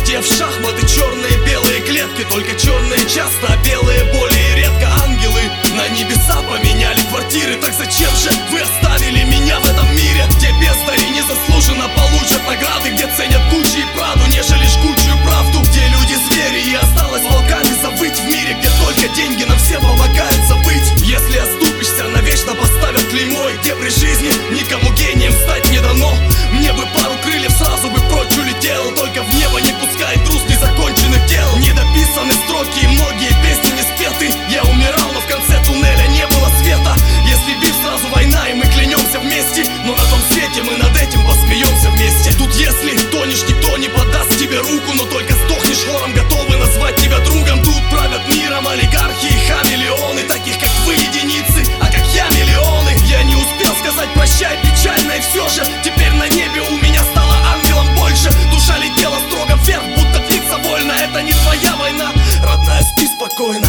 где в шахматы черные белые клетки. Только черные часто, а белые более редко. Ангелы на небеса поменяли квартиры. Так зачем же вы оставили меня в этом мире, где бездари незаслуженно получат награды, где ценят Гуччи и Праду, нежели жгучую правду, где люди звери и осталось волками завыть, в мире, где только деньги нам все помогают забыть. Если оступишься, навечно поставят клеймо, и где при жизни никому гением стать не дано. Мне бы пару крыльев, сразу бы прочь улетел, только в небо не пускает груз незаконченных дел. Недописаны строки и многие песни не спеты. Я умирал, но в конце туннеля не было света. Если бив, сразу война, и мы клянемся вместе, но на том свете мы над этим посмеемся вместе. Тут если тонешь, никто не подаст тебе руку, но только сдохнешь хором, готовы назвать тебя другом. Тут правят миром олигархи и хамелеоны, таких как вы единицы, а как я миллионы. Я не успел сказать прощай, печально, и все же теперь на небе у меня стало ангелом больше. Душа летела строго вверх, будто птица вольно. Это не твоя война, родная, спи спокойно.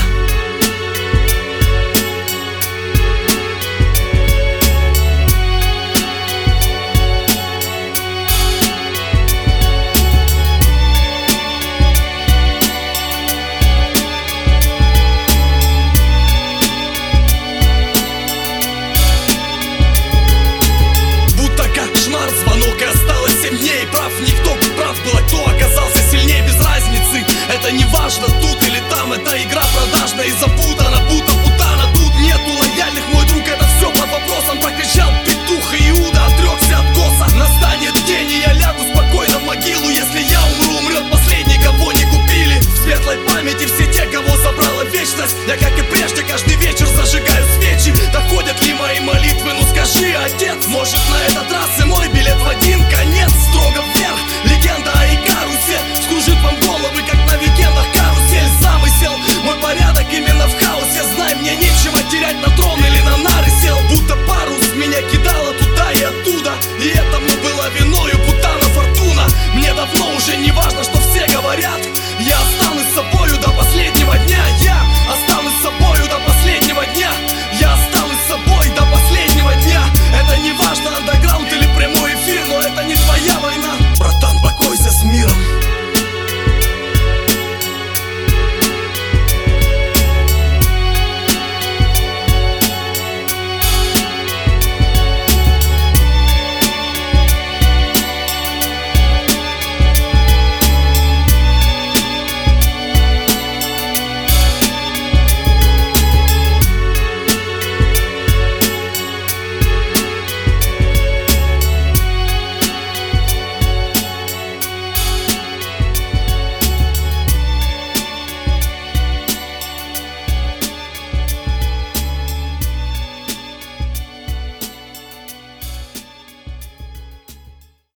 Звонок, и осталось 7 дней. Прав никто, прав был, а кто оказался сильнее, без разницы. Это не важно, тут или там, это игра.